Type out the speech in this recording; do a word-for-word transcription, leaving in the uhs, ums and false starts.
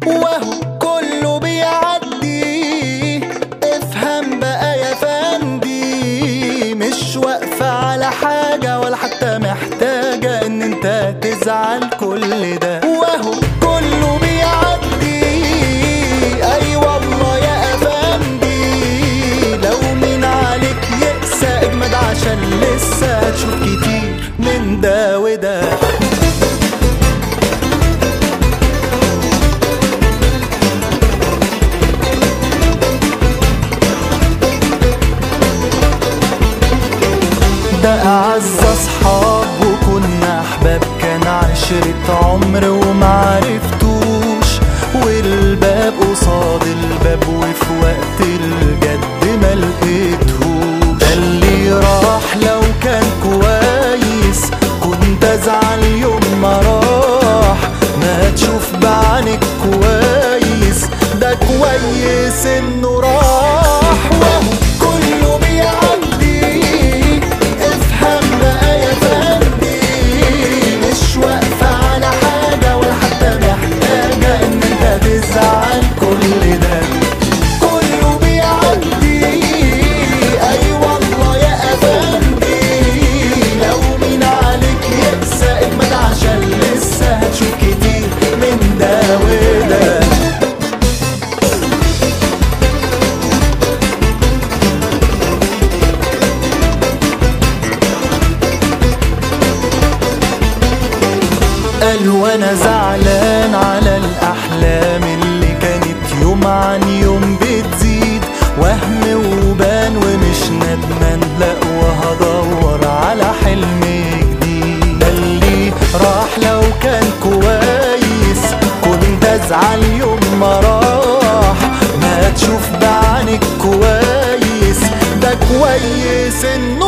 وهو كله بيعدي. افهم بقى يا فندي، مش واقفة على حاجة ولا حتى محتاجة ان انت تزعل كل ده. وهو كله بيعدي، اي والله يا افندي. لو مين عليك يقسى اجمد عشان لسه هتشوف كتير من ده وده. ده أعز أصحاب وكنا أحباب، كان عشرة عمر ومعرفتوش. والباب قصاد الباب وفي وقت الجد ملقيتهوش. ده اللي راح لو كان كويس كنت أزعل يوم ما راح. ما تشوف بعينك كويس، ده كويس إنه راح. وهو كله بيعدي، افهم بقى يا فندي. مش واقفة على حاجة ولا حتى محتاجة ان انت تزعل كل ده. كله بيعدي، اي والله يا افندي. لو مين عليك يقسى اجمد عشان لسه هتشوف كتير من ده وده. قال وانا زعلان على الاحلام اللي كانت يوم عن يوم بتزيد. وهم وبان ومش ندمان، لا وهدور على حلم جديد. ده اللي راح لو كان كويس كنت ازعل يوم ما راح. ما تشوف بعينك كويس، ده كويس انه